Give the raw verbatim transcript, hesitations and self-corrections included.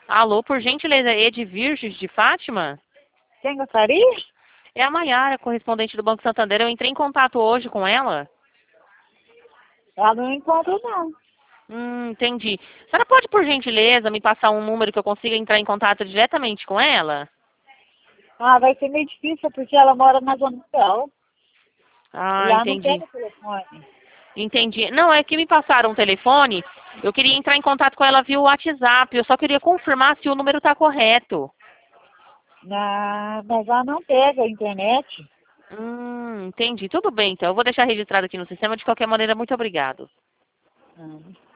Alô, por gentileza, Ed Virges de Fátima? Quem gostaria? É a Maiara, correspondente do Banco Santander. Eu entrei em contato hoje com ela. Ela não encontra, não. Hum, entendi. A senhora pode, por gentileza, me passar um número que eu consiga entrar em contato diretamente com ela? Ah, vai ser meio difícil porque ela mora na zona rural. E Ah, lá não entendi. pega telefone. Entendi. Não, é que me passaram um telefone. Eu queria entrar em contato com ela via WhatsApp. Eu só queria confirmar se o número está correto. Na... Mas lá não pega a internet. Hum, entendi. Tudo bem, então. Eu vou deixar registrado aqui no sistema. De qualquer maneira, muito obrigado. Ah.